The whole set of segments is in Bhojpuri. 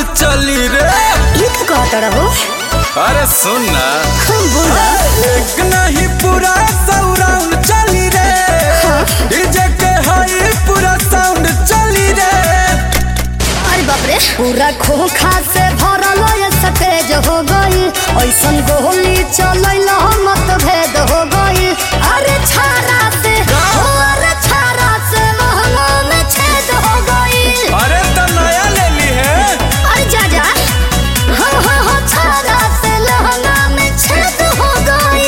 चली रे। ये तो कहता रहो। अरे सुन ना, बोला एक नहीं पूरा सौराउंड चली रे। डीजे के हाई पूरा साउंड चली रे। अरे बाप रे, पूरा खोखा से भरल ये सतेज हो गई। ऐसन गोली चलैल मत भेद हो गई। अरे छारा से अरे छारा से महंगा में छेद हो गई। अरे तो नया ले ली है। अरे जा जा हाँ छारा से लहंगा में छेद हो गई।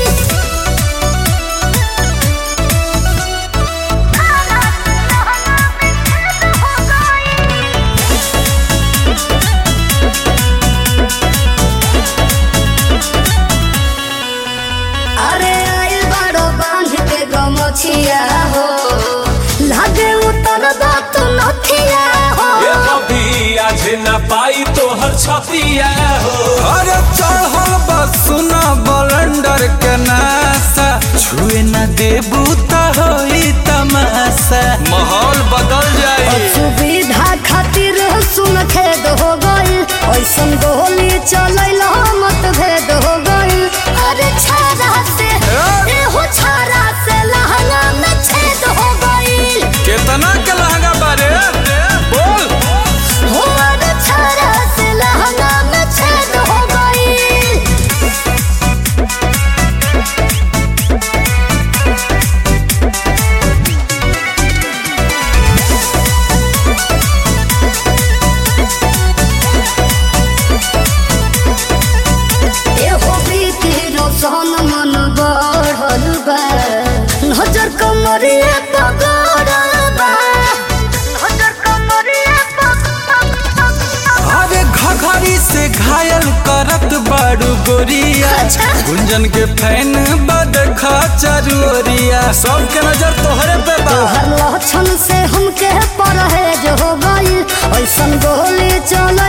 अरे आइल बड़ो बांध के गमछिया हो, लागे उतर दा तू नथिया हो। ये कभी आज न पाई तो हर छतिया हो। अरे चढ़ल बस सुना बलंडर के नासा, छुए न देबू त होई तमाशा। माहौल बदल जाई। सुविधा खातिर सुन खेद हो गई। ऐसन गोली चलैल मत भेद हो गई। अरे छारा से एहो छारा से लहंगा में छेद हो गई। केतना के लहंगा बारे बोल। हो अरे छारा से लहंगा में छेद हो गई। एहो बीती रोशन मन बढ़ल बा, नजर कमरिया पगड़ल बा। नजर कमरिया अरे घघरी से घायल करत बाड़ू गोरिया। अच्छा। गुंजन के फैन बद खचरुरिया, सबके नजर तोहरे पे बा। तोहर लक्षण से हमके परहेज हो गई। ऐसन गोली चल